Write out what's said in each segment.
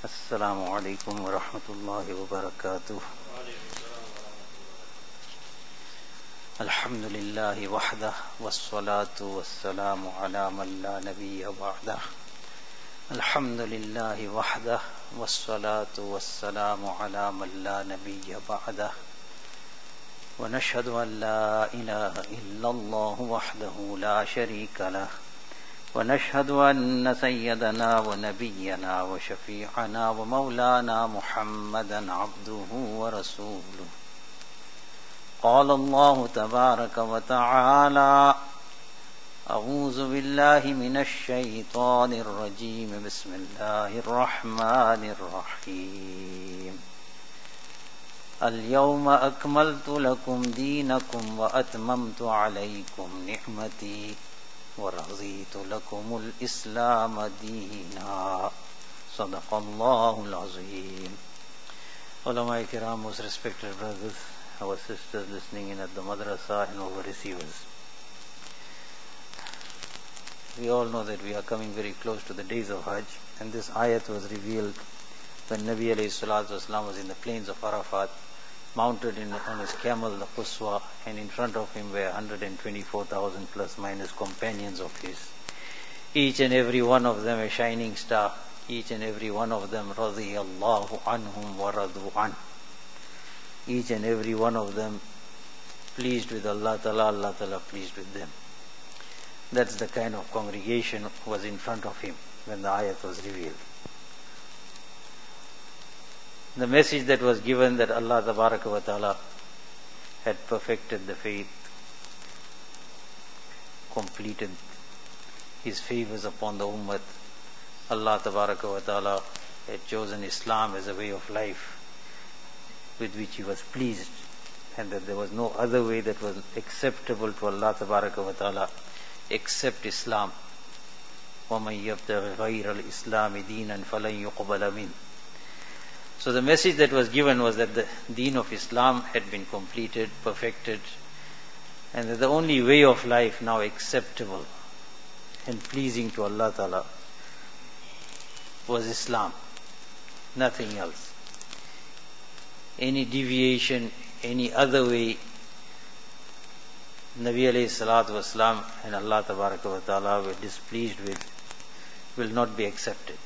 السلام عليكم ورحمة الله وبركاته. الحمد لله وحده والصلاة والسلام على من لا نبي بعده. الحمد لله وحده والصلاة والسلام على من لا نبي بعده. ونشهد أن لا إله إلا الله وحده لا شريك له. ونشهد أن سيدنا ونبينا وشفيعنا ومولانا محمدا عبده ورسوله. قال الله تبارك وتعالى: أعوذ بالله من الشيطان الرجيم. بسم الله الرحمن الرحيم. اليوم أكملت لكم دينكم وأتممت عليكم نعمتي ورضيت لكم الإسلام دينا. صدق الله العظيم. Ulama Kiram, most respected brothers, our sisters listening in at the madrasa and over receivers. We all know that we are coming very close to the days of Hajj, and this ayat was revealed when Nabi alayhi salatu wasalam was in the plains of Arafat, mounted on his camel, the Quswa, and in front of him were 124,000 plus minus companions of his. Each and every one of them a shining star. Each and every one of them radiyallahu anhum wa radu an. Each and every one of them pleased with Allah Ta'ala pleased with them. That's the kind of congregation was in front of him when the ayat was revealed. The message that was given that Allah Tabaraka wa Ta'ala had perfected the faith, completed His favors upon the ummah. Allah Tabaraka wa Ta'ala had chosen Islam as a way of life with which He was pleased, and that there was no other way that was acceptable to Allah Tabaraka wa Ta'ala except Islam. وَمَنْ يَبْتَغِ غَيْرَ الْإِسْلَامِ دِينًا فَلَنْ يُقْبَلَ مِنْهُ. So the message that was given was that the deen of Islam had been completed, perfected, and that the only way of life now acceptable and pleasing to Allah Ta'ala was Islam, nothing else. Any deviation, any other way, Nabi alayhi salatu wasalam and Allah Tabaraka wa Ta'ala were displeased with, will not be accepted.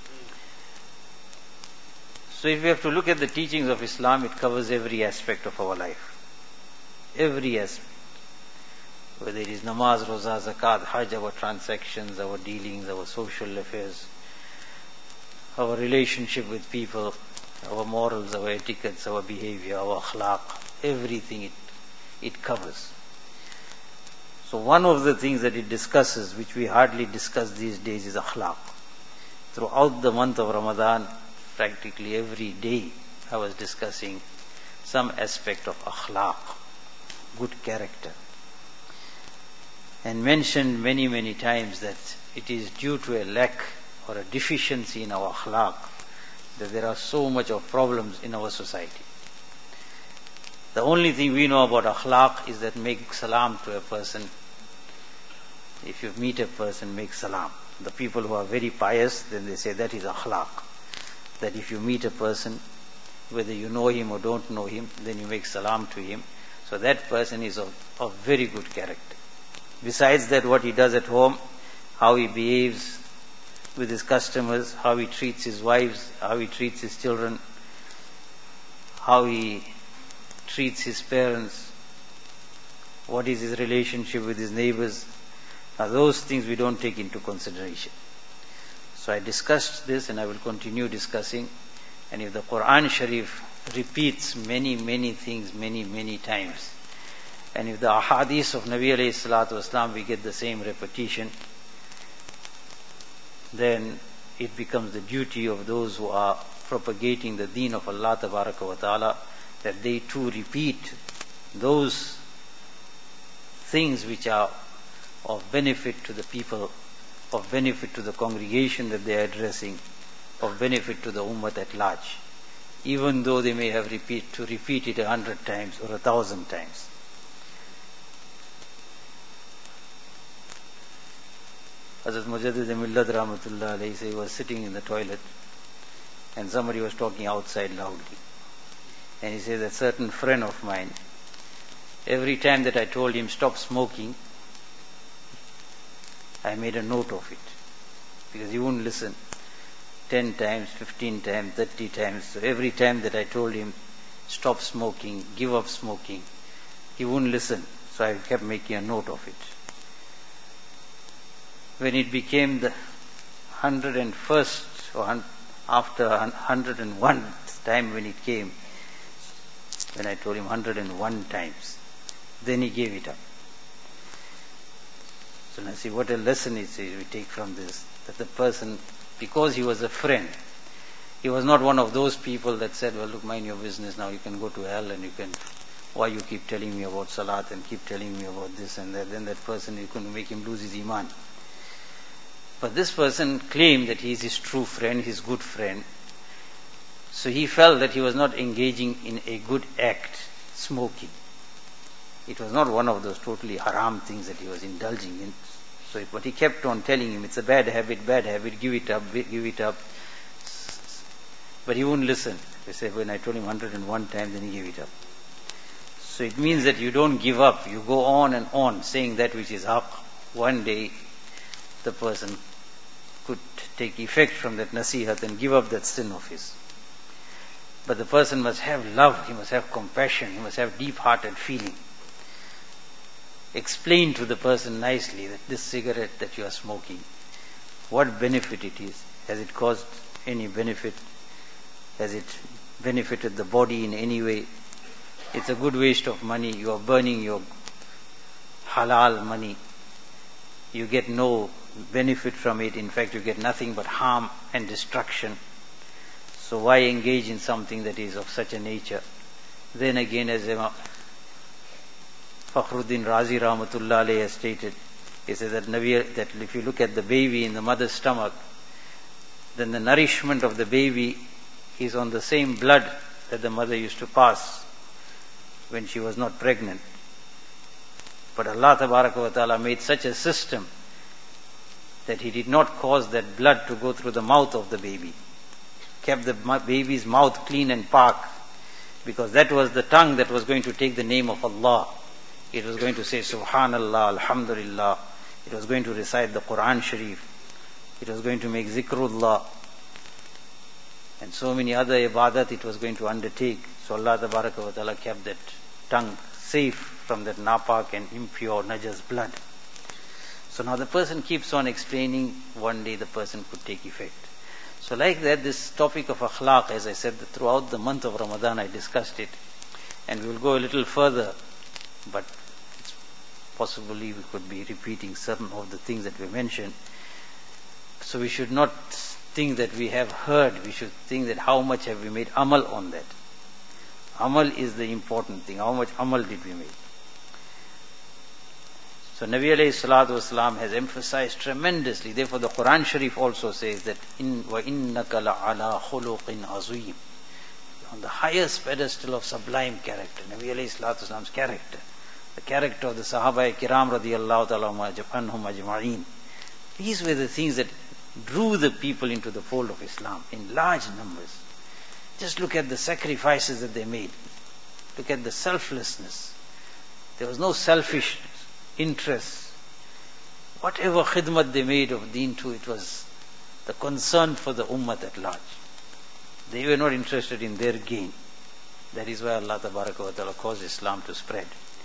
So if we have to look at the teachings of Islam, it covers every aspect of our life. Every aspect. Whether it is namaz, roza, zakat, hajj, our transactions, our dealings, our social affairs, our relationship with people, our morals, our etiquettes, our behavior, our akhlaq, everything it covers. So one of the things that it discusses, which we hardly discuss these days, is akhlaq. Throughout the month of Ramadan, practically every day I was discussing some aspect of akhlaq, good character, and mentioned many times that it is due to a lack or a deficiency in our akhlaq that there are so much of problems in our society. The only thing we know about akhlaq is that make salam to a person. If you meet a person, make salam. The people who are very pious, then they say that is akhlaq. That if you meet a person, whether you know him or don't know him, then you make salam to him. So that person is of very good character. Besides that, what he does at home, how he behaves with his customers, how he treats his wives, how he treats his children, how he treats his parents, what is his relationship with his neighbors, now those things we don't take into consideration. So I discussed this and I will continue discussing. And if the Quran Sharif repeats many things many times, and if the ahadith of Nabi alayhi salatu wasalam we get the same repetition, then it becomes the duty of those who are propagating the deen of Allah Tabaraka wa Ta'ala that they too repeat those things which are of benefit to the people, of benefit to the congregation that they are addressing, of benefit to the ummah at large, even though they may have to repeat it 100 times or 1,000 times. Hazrat Mujaddid Millat Rahmatullah alayhi, he was sitting in the toilet and somebody was talking outside loudly. And he says, a certain friend of mine, every time that I told him stop smoking, I made a note of it, because he wouldn't listen. 10 times, 15 times, 30 times. So every time that I told him stop smoking, give up smoking, he wouldn't listen. So I kept making a note of it. When it became the 101st or after 101th time when it came, when I told him 101 times, then he gave it up. So now see what a lesson we take from this, that the person, because he was a friend, he was not one of those people that said, well, look, mind your business, now you can go to hell, and you can, why you keep telling me about salat and keep telling me about this and that. Then that person, you can make him lose his iman. But this person claimed that he is his true friend, his good friend. So he felt that he was not engaging in a good act, smoking. It was not one of those totally haram things that he was indulging in. So, but he kept on telling him, it's a bad habit, give it up, give it up. But he wouldn't listen. They said, when I told him 101 times, then he gave it up. So it means that you don't give up. You go on and on saying that which is haqq. One day, the person could take effect from that nasihat and give up that sin of his. But the person must have love, he must have compassion, he must have deep-hearted feeling. Explain to the person nicely that this cigarette that you are smoking, what benefit it is. Has it caused any benefit? Has it benefited the body in any way? It's a good waste of money. You are burning your halal money. You get no benefit from it. In fact, you get nothing but harm and destruction. So why engage in something that is of such a nature? Then again, as Fakhruddin Razi Rahmatullah alayhi has stated, he says that if you look at the baby in the mother's stomach, then the nourishment of the baby is on the same blood that the mother used to pass when she was not pregnant. But Allah Tabaraka wa Ta'ala made such a system that He did not cause that blood to go through the mouth of the baby. Kept the baby's mouth clean and pak, because that was the tongue that was going to take the name of Allah. It was going to say Subhanallah, Alhamdulillah. It was going to recite the Quran Sharif. It was going to make Zikrullah. And so many other ibadat it was going to undertake. So Allah Tabaraka wa Ta'ala kept that tongue safe from that napak and impure najas blood. So now the person keeps on explaining, one day the person could take effect. So like that, this topic of akhlaq, as I said, throughout the month of Ramadan I discussed it. And we will go a little further, but possibly we could be repeating some of the things that we mentioned. So we should not think that we have heard, we should think that how much have we made amal on that. Amal is the important thing. How much amal did we make? So Nabi alayhi salatu wasalam has emphasized tremendously. Therefore the Quran Sharif also says that وَإِنَّكَ لَعَلَىٰ خُلُقٍ عَظِيمٍ, on the highest pedestal of sublime character, Nabi alayhi salatu wasalam's character, the character of the Sahaba Kiram radiyallahu ta'ala anhum ajma'een. These were the things that drew the people into the fold of Islam in large numbers. Just look at the sacrifices that they made. Look at the selflessness. There was no selfish interest. Whatever khidmat they made of deen too, it was the concern for the ummah at large. They were not interested in their gain. That is why Allah Tabaraka wa Ta'ala caused Islam to spread.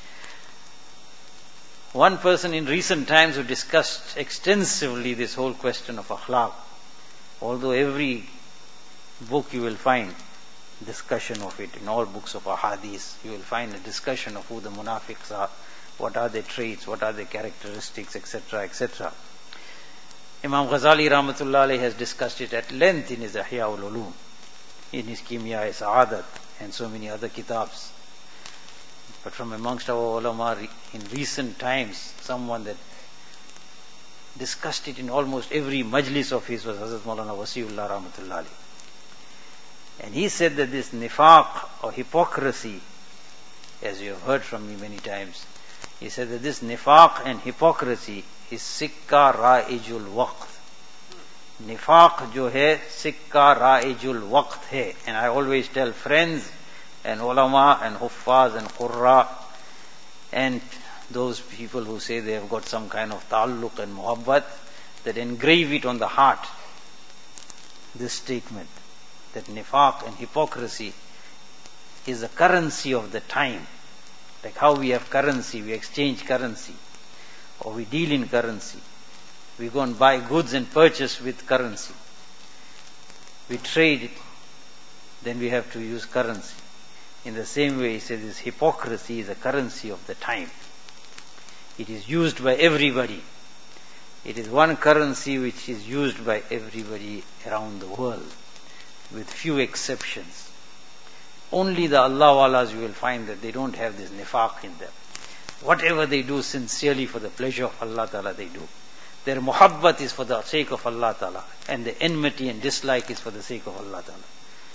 One person in recent times who discussed extensively this whole question of akhlaq, although every book you will find discussion of it, in all books of ahadith, you will find a discussion of who the munafiqs are, what are their traits, what are their characteristics, etc., etc. Imam Ghazali Rahmatullah Alayhi has discussed it at length in his Ihya ul-Ulum, in his Kimya Sa'adat, and so many other kitabs. But from amongst our ulama in recent times, someone that discussed it in almost every majlis of his was Hazrat Maulana Wasiullah Rahmatullah Alayhi. And he said that this nifaq or hypocrisy, as you have heard from me many times, he said that this nifaq and hypocrisy is sikka ra'ijul waqt. Nifaq jo hai, sikka ra'ijul waqt hai. And I always tell friends and ulama and huffaz and qurra and those people who say they have got some kind of ta'alluq and muhabbat, that engrave it on the heart, this statement, that nifaq and hypocrisy is a currency of the time. Like how we have currency, we exchange currency, or we deal in currency. We go and buy goods and purchase with currency. We trade it, then we have to use currency. In the same way, he says this hypocrisy is a currency of the time. It is used by everybody. It is one currency which is used by everybody around the world, with few exceptions. Only the Allah-walas you will find that they don't have this nifaq in them. Whatever they do sincerely for the pleasure of Allah Ta'ala, they do. Their muhabbat is for the sake of Allah Ta'ala, and the enmity and dislike is for the sake of Allah Ta'ala.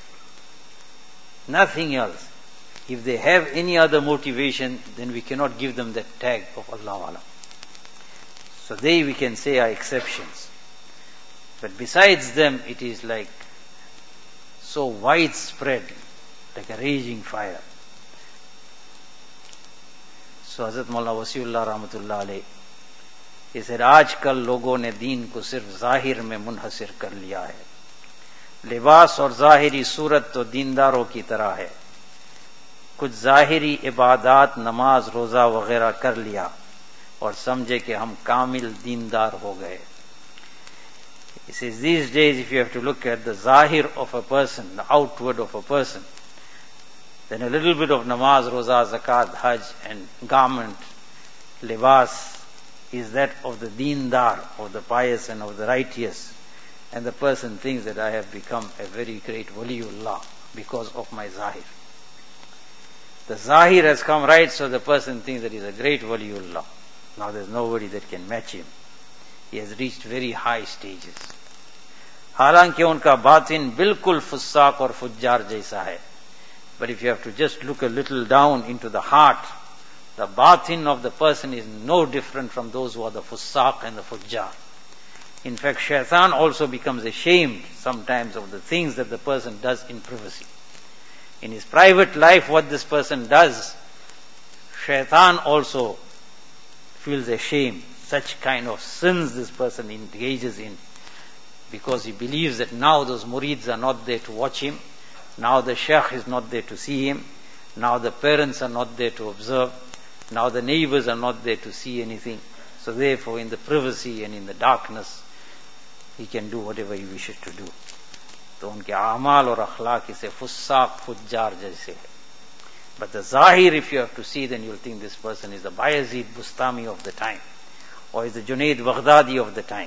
Nothing else. If they have any other motivation, then we cannot give them that tag of Allah-wala. So they, we can say, are exceptions. But besides them, it is like so widespread, like a raging fire. So Hazrat Maulana Wasiullah Rahmatullah Alayh, he said, आजकल लोगों ने दीन को सिर्फ जाहिर में मुनहसिर कर लिया है. लिबास और जाहिरी सूरत तो दीनदारों की तरह है. कुछ जाहिरी इबादत नमाज रोजा वगैरह कर लिया और समझे कि हम कामिल दीनदार हो गए. He says, these days if you have to look at the zahir of a person, the outward of a person, then a little bit of namaz, roza, zakat, hajj and garment, libas, is that of the deendar, of the pious and of the righteous. And the person thinks that I have become a very great waliullah because of my zahir. The zahir has come right, so the person thinks that he is a great waliullah. Now there is nobody that can match him. He has reached very high stages. हालांकि उनका बातिन बिल्कुल फुस्साक और फुज्जार जैसा है. But if you have to just look a little down into the heart, the batin of the person is no different from those who are the fussaq and the fujjar. In fact, shaitan also becomes ashamed sometimes of the things that the person does in privacy. In his private life, what this person does, shaitan also feels ashamed. Such kind of sins this person engages in, because he believes that now those murids are not there to watch him, now the shaykh is not there to see him, now the parents are not there to observe, now the neighbors are not there to see anything. So therefore in the privacy and in the darkness, he can do whatever he wishes to do. तो उनके आमाल और अखलाक इसे फुस्साक फुज्जार जैसे है. But the zahir, if you have to see, then you'll think this person is the Bayazid Bustami of the time, or is the Junaid Baghdadi of the time.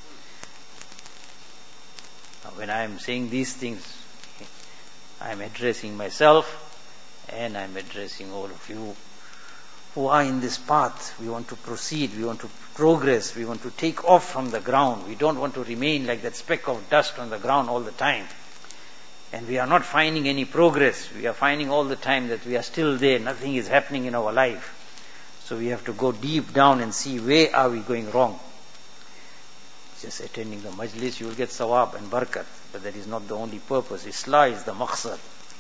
Now when I am saying these things, I am addressing myself and I am addressing all of you who are in this path. We want to proceed, we want to progress, we want to take off from the ground. We don't want to remain like that speck of dust on the ground all the time. And we are not finding any progress. We are finding all the time that we are still there, nothing is happening in our life. So we have to go deep down and see where are we going wrong. Just attending the majlis, you will get sawab and barakat, but that is not the only purpose. Islah is the maqsad.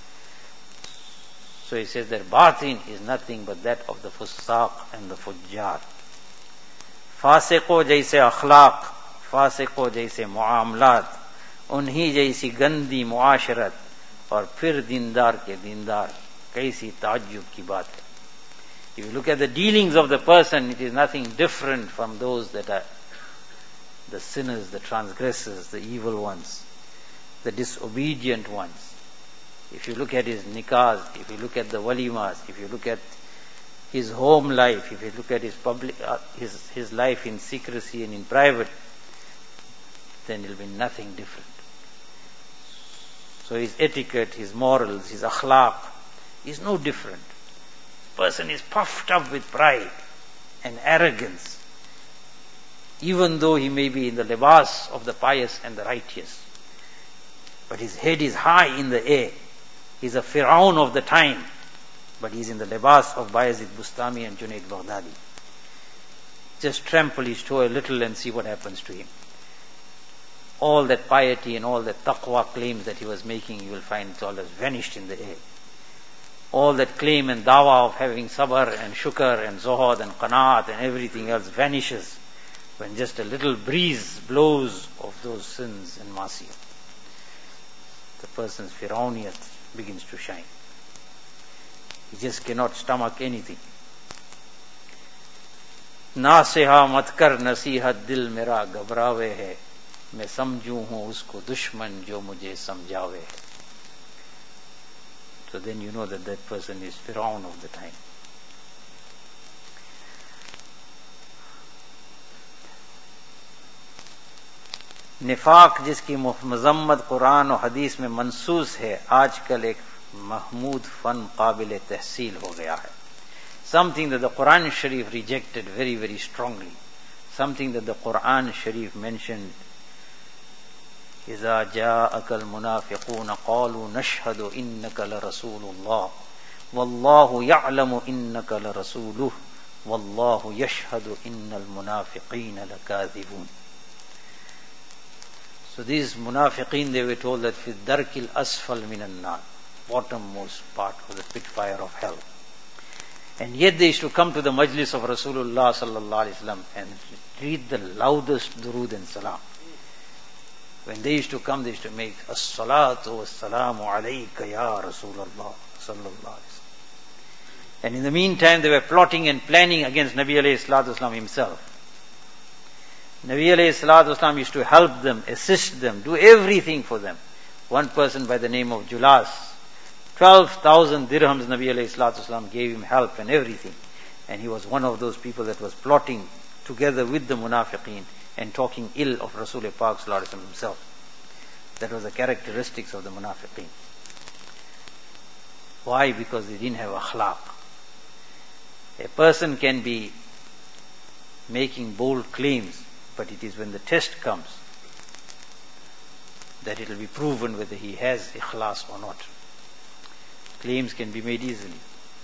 So he says that batin is nothing but that of the fussaq and the fujjar. फासिको जैसे अखलाक, फासिको जैसे मुआमलात, उन्हीं जैसी गंदी मुआशरत, और फिर दीनदार के दीनदार. कैसी ताज्जुब की बात है. If you look at the dealings of the person, it is nothing different from those that are the sinners, the transgressors, the evil ones, the disobedient ones. If you look at his nikahs, if you look at the walimas, if you look at his home life, if you look at his public, his life in secrecy and in private, then it will be nothing different. So his etiquette, his morals, his akhlaq is no different. Person is puffed up with pride and arrogance, even though he may be in the libas of the pious and the righteous. But his head is high in the air. He's a Fir'aun of the time, but he's in the libas of Bayazid Bustami and Junaid Baghdadi. Just trample his toe a little and see what happens to him. all that piety and all that taqwa claims that he was making, you will find it all has vanished in the air. All that claim and dawah of having sabr and shukr and zuhud and qanaat and everything else vanishes when just a little breeze blows of those sins and masiyah. The person's Firawniyat begins to shine. He just cannot stomach anything. नासिहा मत कर नसीहत दिल मेरा घबरावे है मैं समझू हूं उसको दुश्मन जो मुझे समझावे है. So then you know that that person is Firaun of the time. निफाक जिसकी मजम्मत कुरान और हदीस में मंसूस है आजकल एक महमूद फन काबिल तहसील हो गया है. Something that the Quran Sharif rejected very, very strongly. Something that the Quran Sharif mentioned. إِذَا جَاءَكَ الْمُنَافِقُونَ قَالُوا نَشْهَدُ إِنَّكَ لَرَسُولُ اللَّهِ وَاللَّهُ يَعْلَمُ إِنَّكَ لَرَسُولُهُ وَاللَّهُ يَشْهَدُ إِنَّ الْمُنَافِقِينَ لَكَاذِبُونَ. So these munafiqeen, they were told that فِي الدَّرْكِ الْأَسْفَلِ مِنَ النَّارِ, bottommost part of the pit fire of hell. And yet they used to come to the majlis of Rasulullah sallallahu alaihi wasallam and read the loudest durood and salam. When they used to come, they used to make as-salatu was-salamu alayka ya Rasulullah sallallahu alaihi wasallam. And in the meantime, they were plotting and planning against Nabi alayhi salatu wasallam himself. Nabi alayhi salatu wasallam used to help them, assist them, do everything for them. One person by the name of Julas, 12,000 dirhams Nabi alayhi salatu wasalam gave him help and everything. And he was one of those people that was plotting together with the munafiqeen and talking ill of Rasul Pak sallallahu alaihi wasallam himself. That was the characteristics of the munafiqeen. Why? Because they didn't have akhlaq. A person can be making bold claims, but it is when the test comes that it will be proven whether he has ikhlas or not. Claims can be made easily.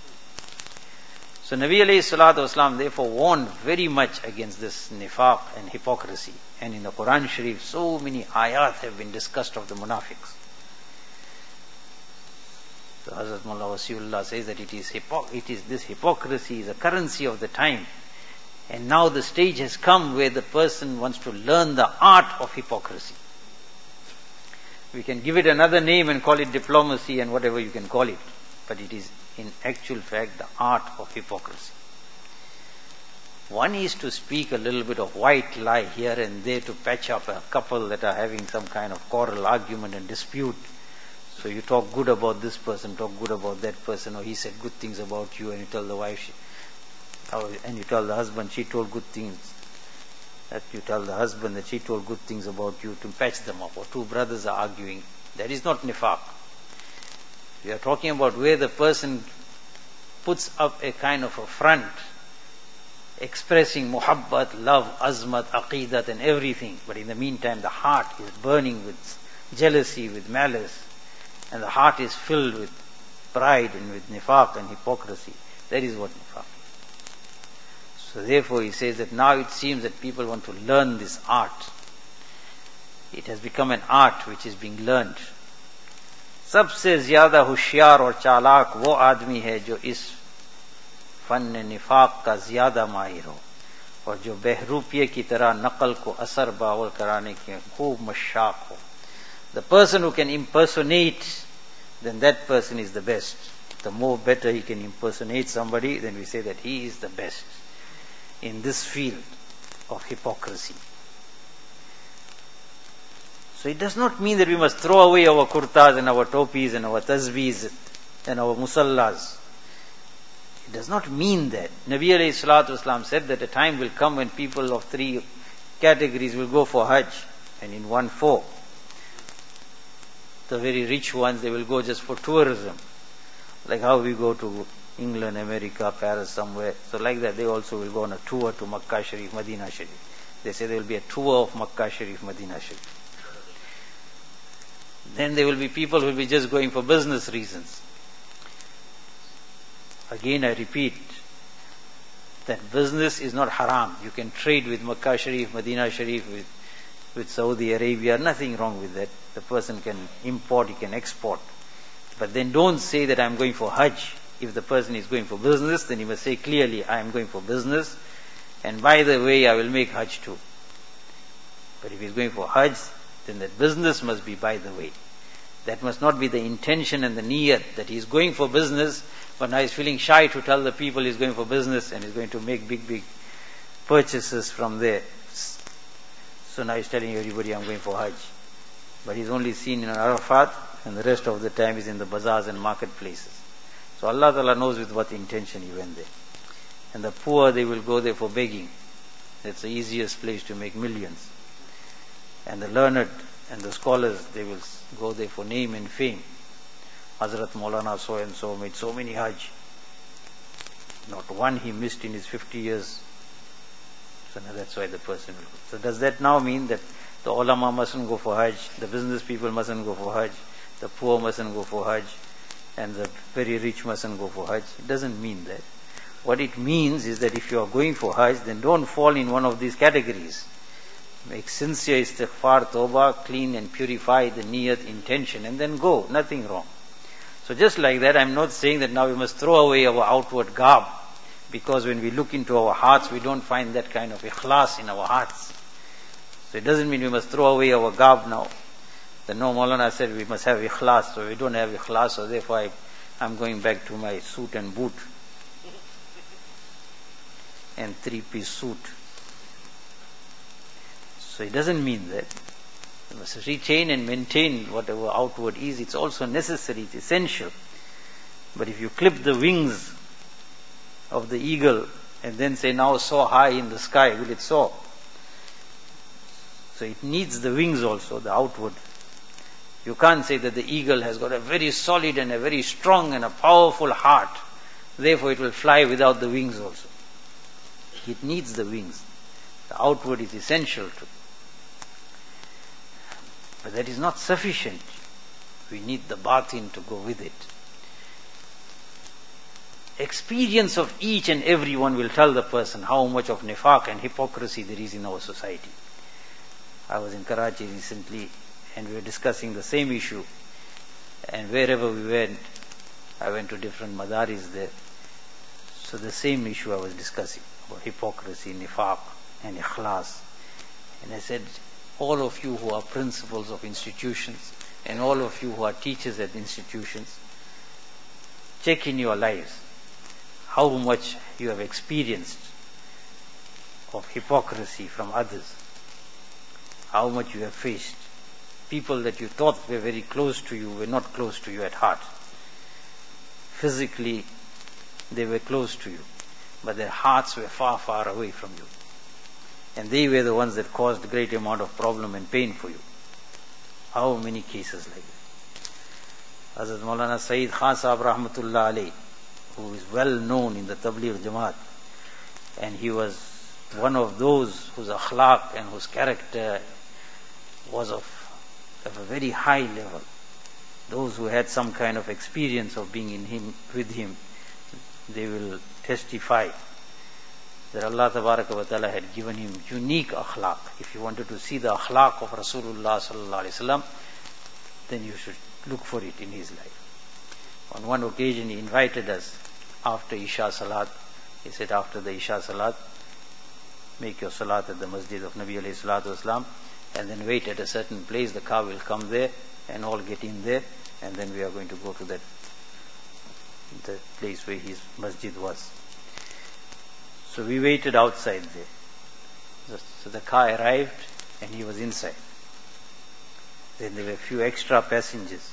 So Nabi alayhi salatu wasalam therefore warned very much against this nifaq and hypocrisy. And in the Quran Sharif, so many ayat have been discussed of the munafiqs. So Hazrat Mullah Wasiullah says that it is this hypocrisy is a currency of the time. And now the stage has come where the person wants to learn the art of hypocrisy. We can give it another name and call it diplomacy and whatever you can call it. But it is in actual fact the art of hypocrisy. One is to speak a little bit of white lie here and there to patch up a couple that are having some kind of quarrel, argument and dispute. So you talk good about this person, talk good about that person, or he said good things about you, and you tell the wife, and you tell the husband she told good things. That you tell the husband that she told good things about you to patch them up, or two brothers are arguing. That is not nifaq. We are talking about where the person puts up a kind of a front, expressing muhabbat, love, azmat, aqidat and everything. But in the meantime, the heart is burning with jealousy, with malice, and the heart is filled with pride and with nifaq and hypocrisy. That is what nifaq is. So therefore he says that now it seems that people want to learn this art. It has become an art which is being learned. सबसे ज्यादा होशियार और चालाक वो आदमी है जो इस फन निफाक का ज्यादा माहिर हो और जो बहरूपिये की तरह नकल को असर बावल कराने के खूब मशाक हो. The person who can impersonate, then that person is the best. The more better he can impersonate somebody, then we say that he is the best in this field of hypocrisy. So it does not mean that we must throw away our kurtas and our topis and our tasbihs and our musallas. It does not mean that. Nabi alayhi salatu wasalam said that a time will come when people of three categories will go for Hajj, and in 1/4. The very rich ones, they will go just for tourism. Like how we go to England, America, Paris, somewhere. So like that, they also will go on a tour to Makkah Sharif, Medina Sharif. They say there will be a tour of Makkah Sharif, Medina Sharif. Then there will be people who will be just going for business reasons. Again, I repeat that business is not haram. You can trade with Makkah Sharif, Medina Sharif, with with Saudi Arabia, nothing wrong with that. The person can import, he can export. But then don't say that I'm going for Hajj. If the person is going for business, then he must say clearly, I am going for business, and by the way, I will make Hajj too. But if he's going for Hajj, then that business must be by the way. That must not be the intention and the niyat that he's going for business, but now he's feeling shy to tell the people he's going for business and he's going to make big purchases from there. So now he's telling everybody, I'm going for Hajj. But he's only seen in Arafat, and the rest of the time is in the bazaars and marketplaces. So Allah Ta'ala knows with what intention he went there. And the poor, they will go there for begging. That's the easiest place to make millions. And the learned and the scholars, they will go there for name and fame. Hazrat Maulana so and so made so many Hajj. Not one he missed in his 50 years. So now that's why the person will go. So does that now mean that the ulama mustn't go for Hajj, the business people mustn't go for Hajj, the poor mustn't go for Hajj, and the very rich mustn't go for Hajj? It doesn't mean that. What it means is that if you are going for Hajj, then don't fall in one of these categories. Make sincere istighfar, tawbah, clean and purify the niyat, intention, and then go. Nothing wrong. So just like that, I'm not saying that now we must throw away our outward garb, because when we look into our hearts, we don't find that kind of ikhlas in our hearts. So it doesn't mean we must throw away our garb now. The no, Maulana said we must have ikhlas, so we don't have ikhlas, so therefore I'm going back to my suit and boot and 3-piece suit. So it doesn't mean that. We must retain and maintain whatever outward is. It's also necessary, it's essential. But if you clip the wings of the eagle and then say, now soar high in the sky, will it soar? So it needs the wings also, the outward. You can't say that the eagle has got a very solid and a very strong and a powerful heart, therefore it will fly without the wings also. It needs the wings. The outward is essential to. But that is not sufficient. We need the batin to go with it. Experience of each and every one will tell the person how much of nifaq and hypocrisy there is in our society. I was in Karachi recently and we were discussing the same issue, and wherever we went, I went to different madaris there. So the same issue I was discussing, about hypocrisy, nifaq and ikhlas. And I said, all of you who are principals of institutions and all of you who are teachers at institutions, check in your lives how much you have experienced of hypocrisy from others, how much you have faced. People that you thought were very close to you were not close to you at heart. Physically, they were close to you, but their hearts were far, far away from you. And they were the ones that caused a great amount of problem and pain for you. How many cases like that? Hazrat Maulana Sayyid Khan Sahab Rahmatullah Alayh, who is well known in the Tabligh Jamaat, and he was one of those whose akhlaq and whose character was of a very high level. Those who had some kind of experience of being with him, they will testify that Allah Tabaraka wa Ta'ala had given him unique akhlaq. If you wanted to see the akhlaq of Rasulullah Sallallahu Alaihi Wasallam, then you should look for it in his life. On one occasion he invited us after Isha Salat. He said, after the Isha Salat, make your Salat at the Masjid of Nabi Alayhi Salatu Wasalam, and then wait at a certain place. The car will come there and all get in there, and then we are going to go to the place where his masjid was. So we waited outside there. So the car arrived and he was inside. Then there were a few extra passengers.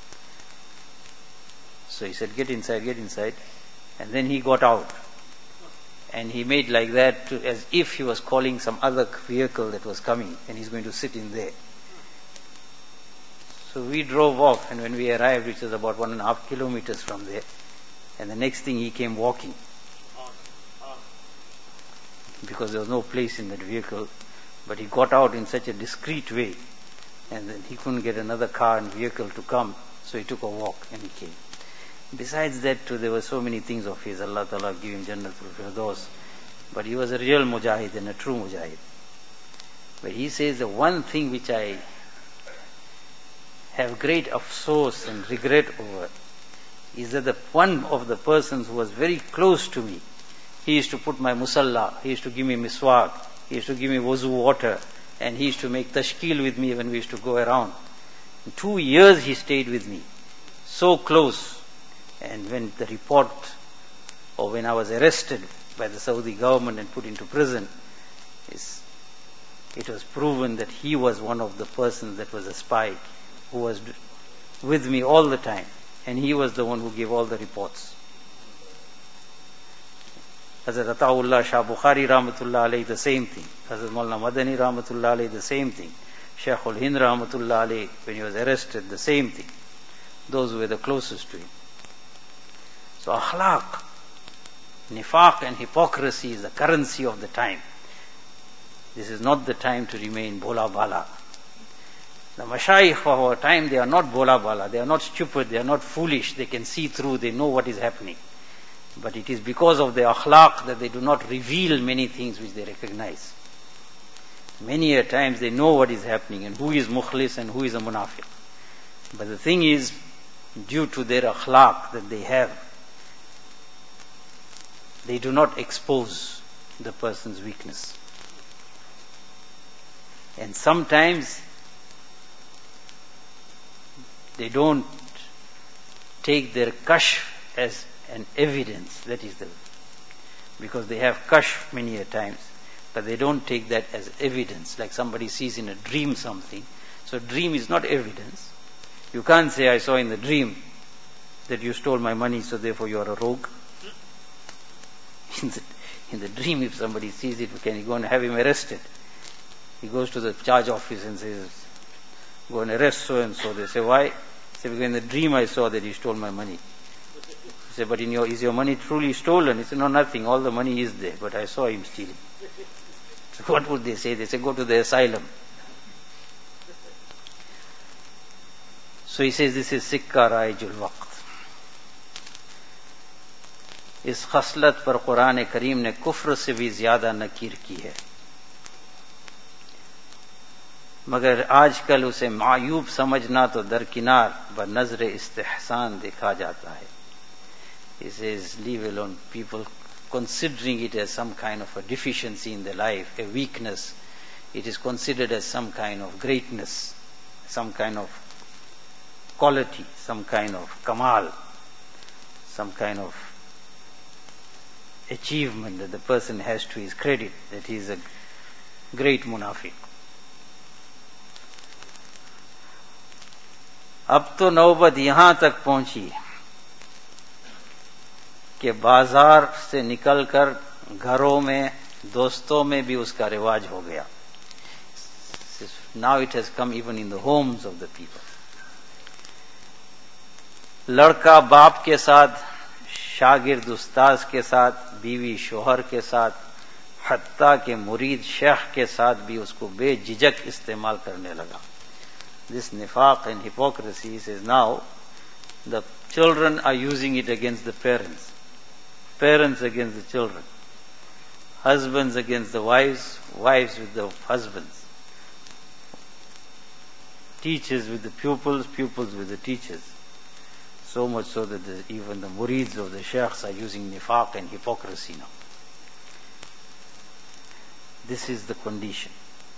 So he said, get inside, get inside. And then he got out. And he made like that as if he was calling some other vehicle that was coming and he's going to sit in there. So we drove off, and when we arrived, which was about 1.5 kilometers from there, and the next thing he came walking. Because there was no place in that vehicle, but he got out in such a discreet way, and then he couldn't get another car and vehicle to come, so he took a walk and he came. Besides that too, there were so many things of his. Allah Ta'ala give him Jannatul Firdaus. But he was a real mujahid and a true mujahid. But he says the one thing which I have great afsoos and regret over is that the one of the persons who was very close to me, he used to put my musalla, he used to give me miswak, he used to give me wuzu water, and he used to make tashkil with me when we used to go around. 2 years he stayed with me, so close. And when the report, or when I was arrested by the Saudi government and put into prison, it was proven that he was one of the persons that was a spy, who was with me all the time, and he was the one who gave all the reports. Hazrat Ataullah Shah Bukhari Rahmatullah Alayhi, the same thing. Hazrat Maulana Madani Rahmatullah Alayhi, the same thing. Shaykh ul-Hind Rahmatullah Alayhi, when he was arrested, the same thing. Those who were the closest to him. So akhlaq, nifaq and hypocrisy is the currency of the time. This is not the time to remain bola bala. The mashayikh of our time, they are not bola bala, they are not stupid, they are not foolish, they can see through, they know what is happening. But it is because of their akhlaq that they do not reveal many things which they recognize. Many a times they know what is happening and who is mukhlis and who is a munafiq. But the thing is, due to their akhlaq that they have, they do not expose the person's weakness. And sometimes they don't take their kashf as an evidence, that is because they have kashf many a times, but they don't take that as evidence, like somebody sees in a dream something. So dream is not evidence. You can't say, I saw in the dream that you stole my money, so therefore you are a rogue. In the dream, if somebody sees it, can you go and have him arrested? He goes to the charge office and says, go and arrest so and so. They say, why? He says, because in the dream I saw that he stole my money. He said, but is your money truly stolen? He said, no, nothing, all the money is there, but I saw him stealing. So what would they say? They say, go to the asylum. So he says, this is sikka raijul waqt. इस खसलत पर कुरान करीम ने कुफ्र से भी ज्यादा नकीर की है, मगर आजकल उसे मायूब समझना तो दरकिनार ब नजर इस्तेहसान देखा जाता है. He says, leave alone people considering it as some kind of a deficiency in their life, a weakness. It is considered as some kind of greatness, some kind of quality, some kind of kamal, some kind of achievement that the person has to his credit, that he is a great munafiq. अब तो नौबत यहां तक पहुंची कि बाजार से निकलकर घरों में, दोस्तों में भी उसका रिवाज हो गया. Now it has come even in the homes of the people. लड़का बाप के साथ, शागिर्द उस्ताद के साथ, बीवी शोहर के साथ, हत्ता के मुरीद शेख के साथ भी उसको बेझिझक इस्तेमाल करने लगा. This nifaq and hypocrisy says now the children are using it against the parents, parents against the children, husbands against the wives, wives with the husbands, teachers with the pupils, pupils with the teachers. So much so that even the murids of the sheikhs are using nifaq and hypocrisy now. This is the condition.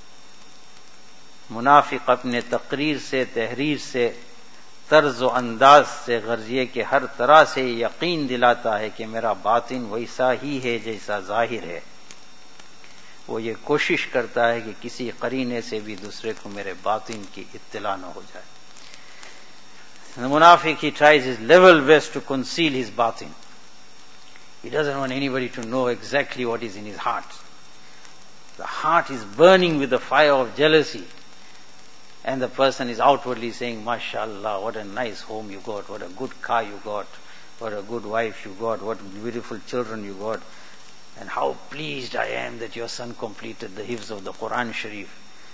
मुनाफिक अपने तकरीर से, तहरीर से, तर्ज व अंदाज से गर्जिए के हर तरह से यकीन दिलाता है कि मेरा बातिन वैसा ही है जैसा जाहिर है. वो ये कोशिश करता है कि किसी करीने से भी दूसरे को मेरे बातिन की इत्तला न हो जाए. The munafiq, he tries his level best to conceal his batin. He doesn't want anybody to know exactly what is in his heart. The heart is burning with the fire of jealousy. And the person is outwardly saying, MashaAllah, what a nice home you got, what a good car you got, what a good wife you got, what beautiful children you got, and how pleased I am that your son completed the hifz of the Quran Sharif.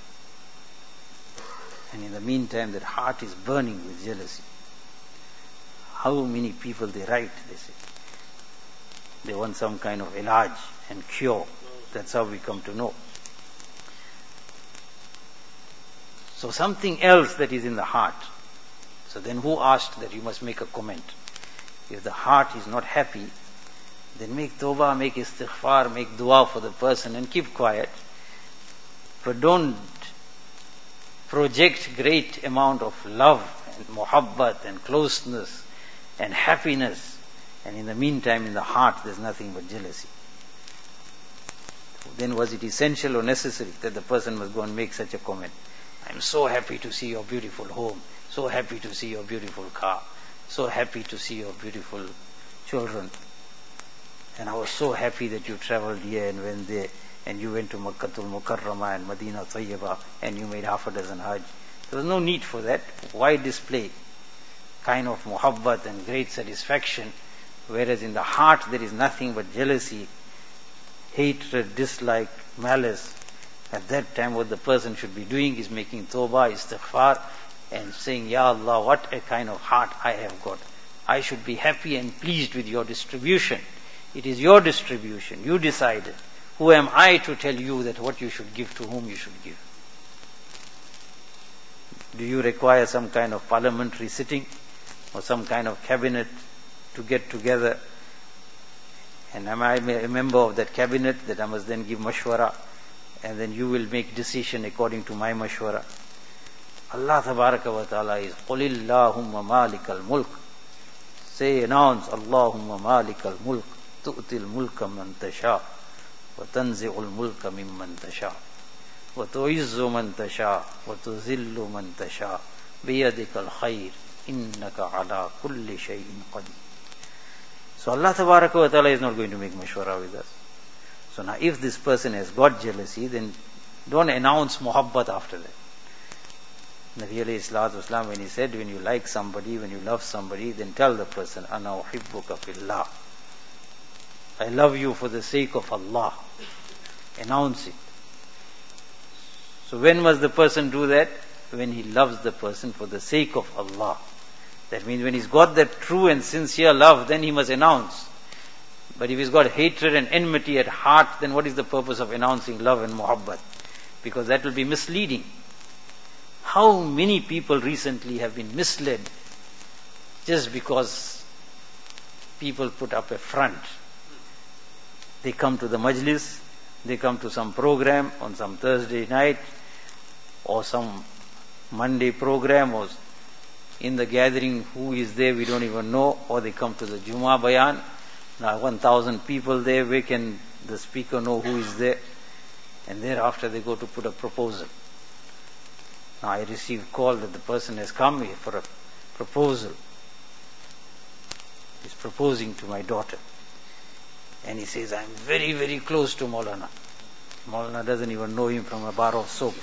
And in the meantime, that heart is burning with jealousy. How many people they write, they say. They want some kind of ilaj and cure. That's how we come to know. So something else that is in the heart. So then who asked that you must make a comment? If the heart is not happy, then make tawbah, make istighfar, make dua for the person and keep quiet. But don't project great amount of love and muhabbat and closeness and happiness, and in the meantime in the heart there's nothing but jealousy. Then was it essential or necessary that the person must go and make such a comment? I'm so happy to see your beautiful home, so happy to see your beautiful car, so happy to see your beautiful children, and I was so happy that you traveled here and went there, and you went to Makkatul Mukarramah and Madinah Tayyibah, and you made half a dozen Hajj. There was no need for that. Why display kind of muhabbat and great satisfaction, whereas in the heart there is nothing but jealousy, hatred, dislike, malice? At that time what the person should be doing is making tawbah, istighfar, and saying, Ya Allah, what a kind of heart I have got. I should be happy and pleased with your distribution. It is your distribution. You decided. Who am I to tell you that what you should give to whom you should give? Do you require some kind of parliamentary sitting or some kind of cabinet to get together? And am I a member of that cabinet that I must then give mashwara, and then you will make decision according to my mashwara? Allah tabaraka wa ta'ala is قُلِ اللَّهُمَّ مَالِكَ الْمُلْكِ. Say, announce, Allahumma malikal mulk, tu'til mulka man tasha, wa tanzi'ul mulka mimman tasha, wa tu'izzu man tasha, wa tuzillu man tasha, biyadikal khayr, innaka ala kulli shay'in qadir. So Allah tabaraka wa ta'ala is not going to make mashwara with us. So now if this person has got jealousy, then don't announce muhabbat after that. Nabi alayhi salatu wasalam, when he said, when you like somebody, when you love somebody, then tell the person, Ana uhibbuka fillah. I love you for the sake of Allah. Announce it. So when must the person do that? When he loves the person for the sake of Allah. That means when he's got that true and sincere love, then he must announce. But if he's got hatred and enmity at heart, then what is the purpose of announcing love and muhabbat? Because that will be misleading. How many people recently have been misled just because people put up a front? They come to the majlis, they come to some program on some Thursday night or some Monday program, or in the gathering who is there we don't even know, or they come to the Jummah Bayan. Now 1,000 people there, where can the speaker know who is there? And thereafter they go to put a proposal. Now I received call that the person has come here for a proposal. He's proposing to my daughter. And he says, I'm very, very close to Maulana. Maulana doesn't even know him from a bar of soap.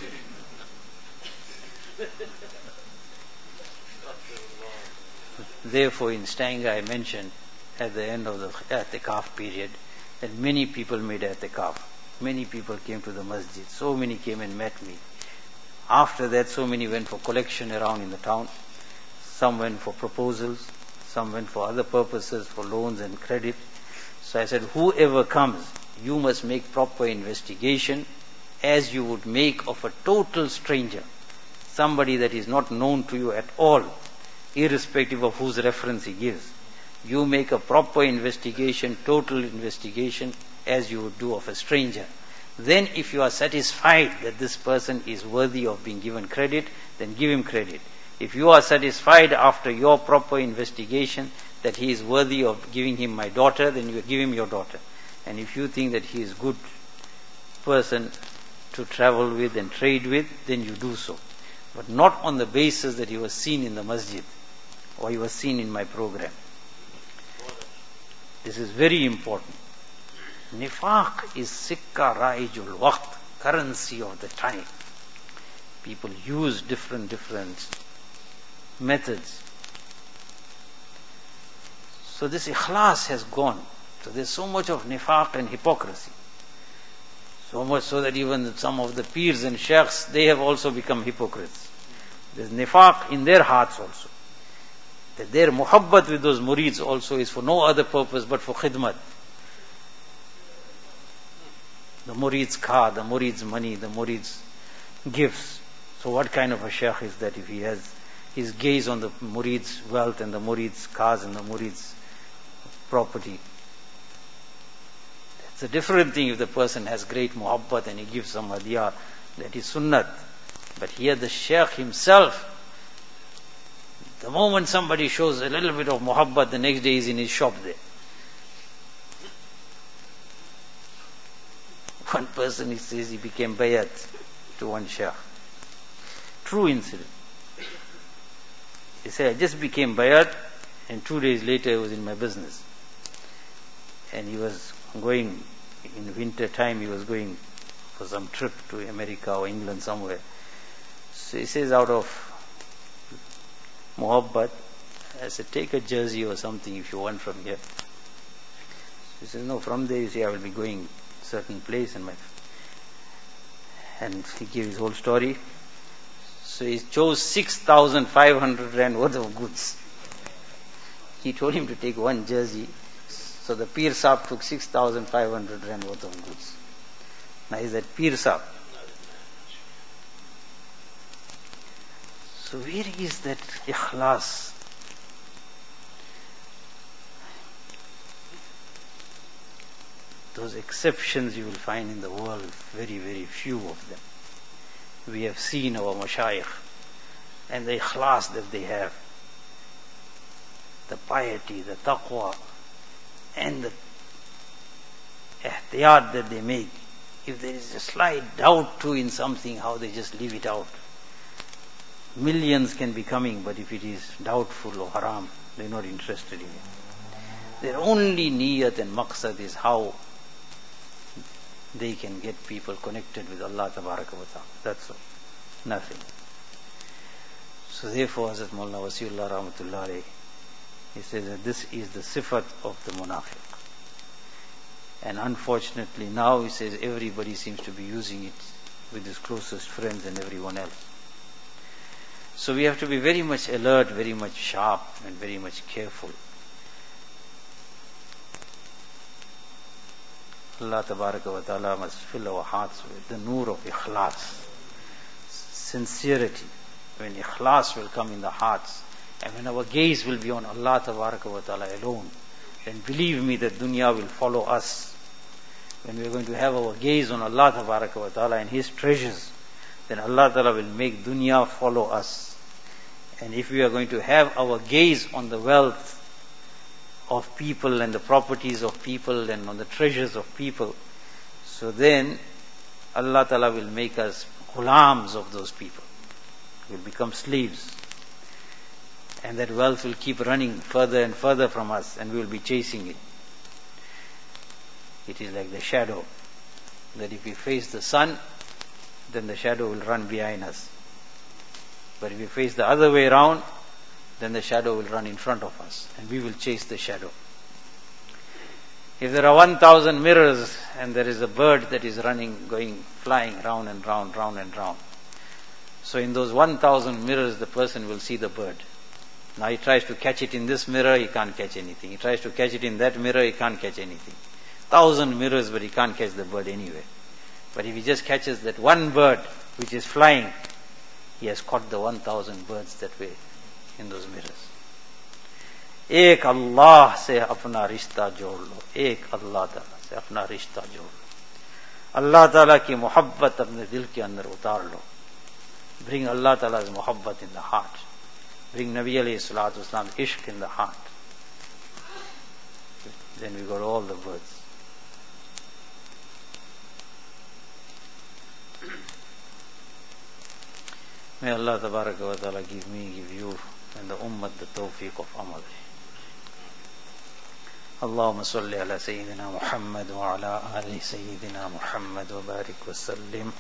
Therefore, in Stanga I mentioned at the end of the i'tikaf period that many people made i'tikaf. Many people came to the masjid. So many came and met me. After that, so many went for collection around in the town. Some went for proposals. Some went for other purposes, for loans and credit. So I said, whoever comes, you must make proper investigation as you would make of a total stranger. Somebody that is not known to you at all, irrespective of whose reference he gives. You make a proper investigation, total investigation, as you would do of a stranger. Then if you are satisfied that this person is worthy of being given credit, then give him credit. If you are satisfied after your proper investigation that he is worthy of giving him my daughter, then you give him your daughter. And if you think that he is good person to travel with and trade with, then you do so. But not on the basis that he was seen in the masjid or he was seen in my program. This is very important. Nifaq is sikka ra'ijul waqt, currency of the time. People use different methods. So this ikhlas has gone. So there's so much of nifaq and hypocrisy. So much so that even some of the peers and sheikhs, they have also become hypocrites. There's nifaq in their hearts also. That their muhabbat with those murids also is for no other purpose but for khidmat. The murid's car, the murid's money, the murid's gifts. So what kind of a shaykh is that if he has his gaze on the murid's wealth and the murid's cars and the murid's property? It's a different thing if the person has great muhabbat and he gives some hadiyah, that is sunnat. But here the shaykh himself, the moment somebody shows a little bit of muhabbat, the next day he's in his shop there. One person, he says, he became bayat to one shaykh. True incident. He said, I just became bayat, and 2 days later I was in my business. And he was going, in winter time, he was going for some trip to America or England somewhere. So he says, out of muhabbat, I said, take a jersey or something if you want from here. He says, no, from there, you see, I will be going certain place, and he gave his whole story. So he chose 6,500 rand worth of goods. He told him to take one jersey. So the Pir Sahib took 6,500 rand worth of goods. Now is that Pir Sahib? So where is that ikhlas? Those exceptions you will find in the world, very, very few of them. We have seen our mashayikh and the ikhlas that they have, the piety, the taqwa, and the ihtiyat that they make. If there is a slight doubt too in something, how they just leave it out. Millions can be coming, but if it is doubtful or haram, they are not interested in it. Their only niyat and maqsad is how they can get people connected with Allah Tabaraka wa Ta'ala. That's all. Nothing. So therefore, Hazrat Maulana Wasiullah Rahmatullah Alayhi, he says that this is the sifat of the munafiq. And unfortunately now, he says, everybody seems to be using it with his closest friends and everyone else. So we have to be very much alert, very much sharp, and very much careful. Allah Tabaraka wa Ta'ala must fill our hearts with the nur of ikhlas, sincerity. When ikhlas will come in the hearts, and when our gaze will be on Allah Tabaraka wa Ta'ala alone, then believe me that dunya will follow us. When we are going to have our gaze on Allah Tabaraka wa Ta'ala and His treasures, then Allah Ta'ala will make dunya follow us. And if we are going to have our gaze on the wealth of people and the properties of people and on the treasures of people, so then Allah Ta'ala will make us ghulams of those people. We'll become slaves. And that wealth will keep running further and further from us, and we will be chasing it. It is like the shadow, that if we face the sun, then the shadow will run behind us. But if we face the other way around, then the shadow will run in front of us, and we will chase the shadow. If there are 1,000 mirrors, and there is a bird that is running, flying round and round, round and round. So in those 1,000 mirrors, the person will see the bird. Now he tries to catch it in this mirror, he can't catch anything. He tries to catch it in that mirror, he can't catch anything. 1,000 mirrors, but he can't catch the bird anywhere. But if he just catches that one bird which is flying, he has caught the 1,000 birds that way in those mirrors. Ek Allah se apna rishta jod lo. Ek Allah Ta'ala se apna rishta jod lo. Allah Ta'ala ki muhabbat apne dil ke andar utar lo. Bring Allah Ta'ala's muhabbat in the heart. Bring Nabi alayhi salatu wasalam ishq in the heart. Then we got all the birds. May Allah Tabaraka wa Ta'ala give me, give you, and the ummah the tawfiq of amal. Allahumma salli ala Sayyidina Muhammad wa ala ali Sayyidina Muhammad wa barik wa sallim.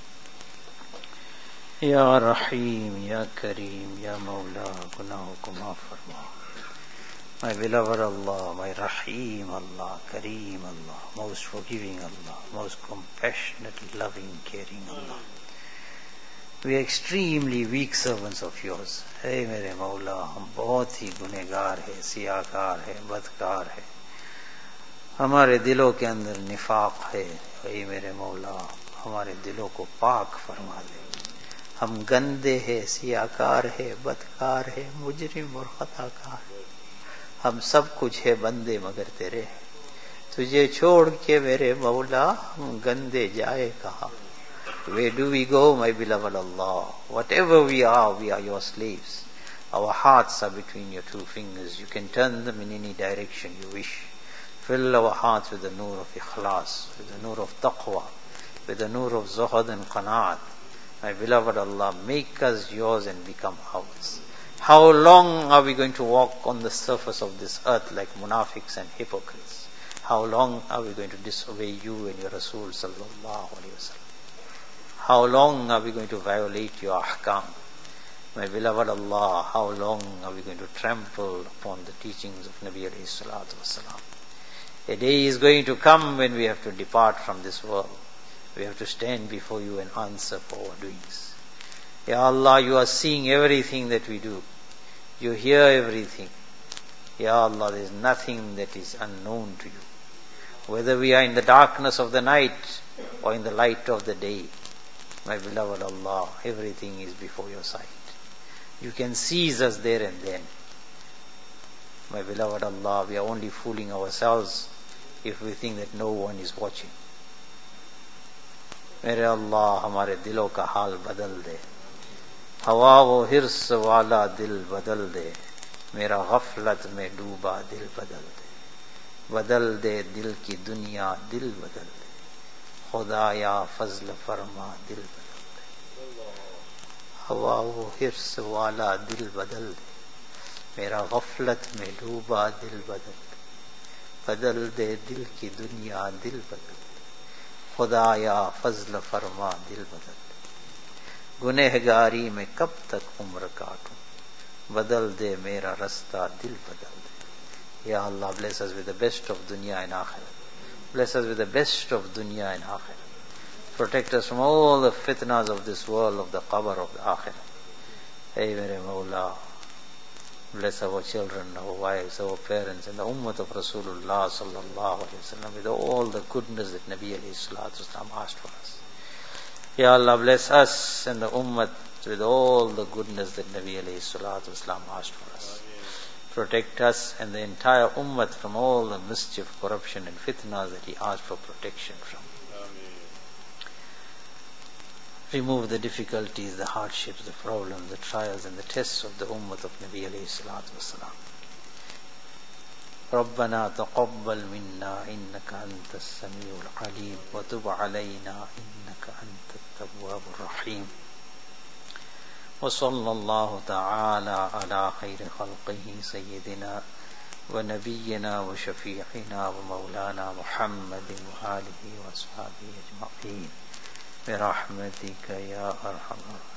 Ya Rahim, Ya Kareem, Ya Mawla, gunaho ko maaf farma. My beloved Allah, my Rahim Allah, Kareem Allah, most forgiving Allah, most compassionate, loving, caring Allah. We are extremely weak servants of yours. Hey mere Mawla, hum bahut hi gunegar hai, siyakar hai, badkar hai. हमारे दिलों के अंदर निफाक है. हे मेरे मौला, हमारे दिलों को पाक फरमा दे. हम गंदे हैं, सियाकार है, बदकार है, मुजरिम और खताकार, हम सब कुछ है बंदे मगर तेरे हैं। तुझे छोड़ के मेरे मौला हम गंदे जाए कहाँ? Where do we go, my beloved Allah? Whatever we are your slaves. Our hearts are between your two fingers. You can turn them in any direction you wish. Fill our hearts with the nur of ikhlas, with the nur of taqwa, with the nur of zuhud and qanaat. My beloved Allah, make us yours and become ours. How long are we going to walk on the surface of this earth like munafiqs and hypocrites? How long are we going to disobey you and your Rasul sallallahu alayhi wa sallam? How long are we going to violate your ahkam? My beloved Allah, how long are we going to trample upon the teachings of Nabi alayhi salatu wasalam? A day is going to come when we have to depart from this world. We have to stand before you and answer for our doings. Ya Allah, you are seeing everything that we do. You hear everything. Ya Allah, there is nothing that is unknown to you. Whether we are in the darkness of the night or in the light of the day, my beloved Allah, everything is before your sight. You can seize us there and then. My beloved Allah, we are only fooling ourselves if we think that no one is watching. मेरे अल्लाह हमारे दिलों का हाल बदल दे, हवा वो हिर्स वाला दिल बदल दे, मेरा गफलत में डूबा दिल बदल दे दिल की दुनिया दिल बदल दे, खुदाया फजल फरमा दिल बदल दे, हवा वो हिर्स वाला दिल बदल दे, मेरा गफलत में डूबा दिल बदल दे दिल की दुनिया दिल बदल दे, खुदाया फजल फरमा दिल बदल दे, गुनहगारी में कब तक उम्र काटूं, बदल दे मेरा रास्ता दिल बदल दे. Ya Allah, bless us with the best of dunya and akhirah. Bless us with the best of dunya and akhirah. Protect us from all the fitnas of this world, of the qabr, of the akhirah. Hey mere Mawla, bless our children, our wives, our parents, and the ummah of Rasulullah sallallahu alaihi wasallam with all the goodness that Nabi alayhi salatu wasallam asked for us. Ya Allah, bless us and the ummah with all the goodness that Nabi alayhi salatu wasallam asked for us. Protect us and the entire ummah from all the mischief, corruption and fitnas that he asked for protection from. Remove the difficulties, the hardships, the problems, the trials and the tests of the ummah of Nabi alayhi salatu wasalam. ربنا تقبل منا إنك أنت السميع العليم وتب علينا إنك أنت التواب الرحيم وصلى الله تعالى على خير خلقه سيدنا ونبينا وشفيعنا ومولانا محمد وآله وأصحابه أجمعين برحمتك يا أرحم الراحمين.